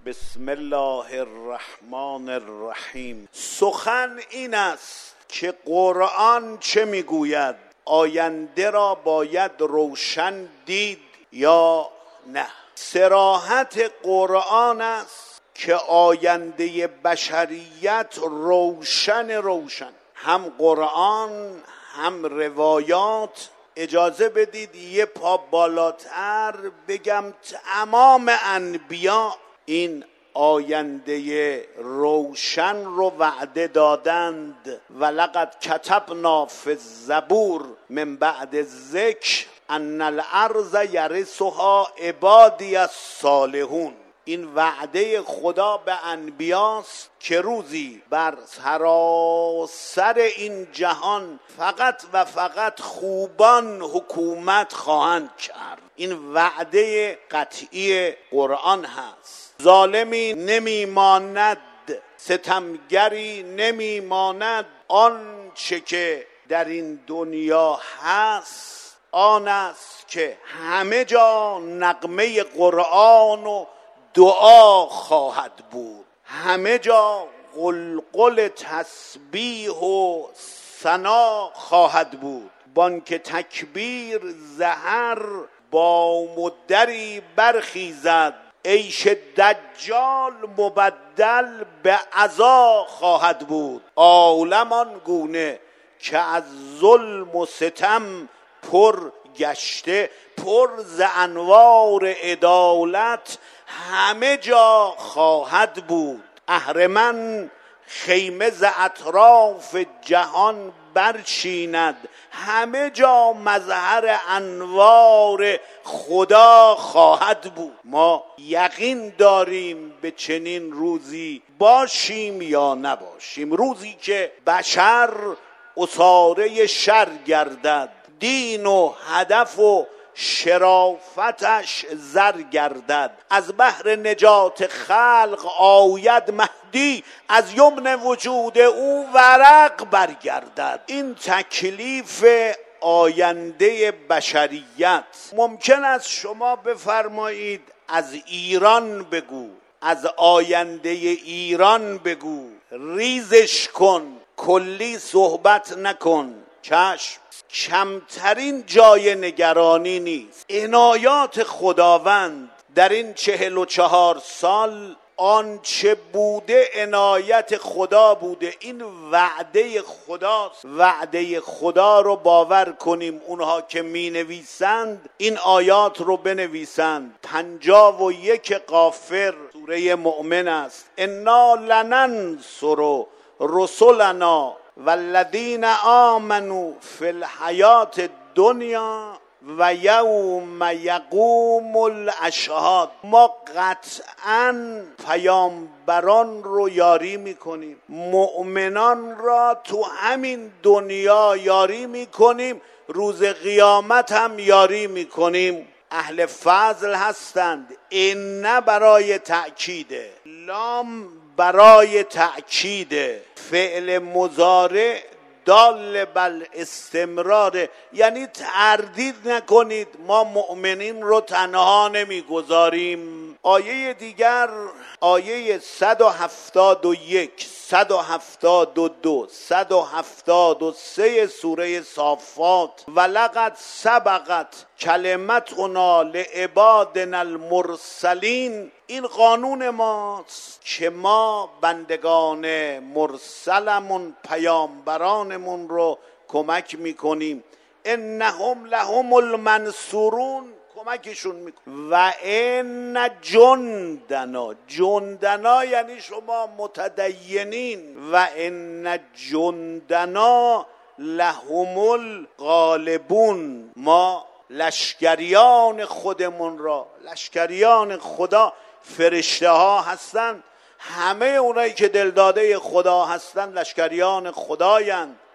بسم الله الرحمن الرحیم. سخن این است که قرآن چه میگوید؟ آینده را باید روشن دید یا نه؟ صراحت قرآن است که آینده بشریت روشن. هم قرآن هم روایات. اجازه بدید یه پا بالاتر بگم تمام انبیا این آینده روشن رو وعده دادند. ولقد کتبنا فی الزبور من بعد ذکر ان الارض یرثها عبادی الصالحون. این وعده خدا به انبیاست که روزی بر سراسر این جهان فقط و فقط خوبان حکومت خواهند کرد. این وعده قطعی قرآن هست. ظالمی نمیماند، ستمگری نمیماند. آنچه که در این دنیا هست آن است که همه جا نغمه قرآن و دعا خواهد بود، همه جا قلقل تسبیح و ثنا خواهد بود. بانک تکبیر زهر با مدری برخیزد، عیش دجال مبدل به عزا خواهد بود. عالم آن گونه که از ظلم و ستم پر گشته، پر ز انوار عدالت همه جا خواهد بود. اهرمن خیمه ز اطراف جهان برچیند، همه جا مظهر انوار خدا خواهد بود. ما یقین داریم به چنین روزی باشیم یا نباشیم، روزی که بشر اساره شر گردد، دین و هدف و شرافتش زر گردد. از بحر نجات خلق آید مهدی، از یمن وجود او ورق برگردد. این تکلیف آینده بشریت. ممکن است شما بفرمایید از ایران بگو، از آینده ایران بگو، ریزش کن، کلی صحبت نکن. چشم، کمترین جای نگرانی نیست. عنایات خداوند در این 44 سال آنچه بوده عنایت خدا بوده. این وعده خداست. وعده خدا رو باور کنیم. اونها که می نویسند این آیات رو بنویسند. 51 غافر سوره مؤمن است. انا لننصر رسلنا والذین آمنوا فی الحیات الدنیا و یوم یقوم الاشهاد. ما قطعا پیامبران رو یاری میکنیم، مؤمنان را تو همین دنیا یاری میکنیم، روز قیامت هم یاری میکنیم. اهل فضل هستند. این برای تأکیده، لام برای تأکیده، فعل مضارع دال بل استمرار، یعنی تردید نکنید، ما مؤمنین رو تنها نمیگذاریم. آیه دیگر، آیه 171 172 173 سوره صافات. ولقد سبقت کلمتنا لعبادنا المرسلین. این قانون ماست که ما بندگان مرسلمون، پیامبرانمون رو کمک میکنیم. انهم لهم المنصورون، کمکشون میکنیم. و ان جندنا، جندنا یعنی شما متدینین، و ان جندنا لهم الغالبون. ما لشکریان خودمون را، لشکریان خدا، فرشته ها هستند، همه اونایی که دلداده خدا هستند لشکریان خدایند.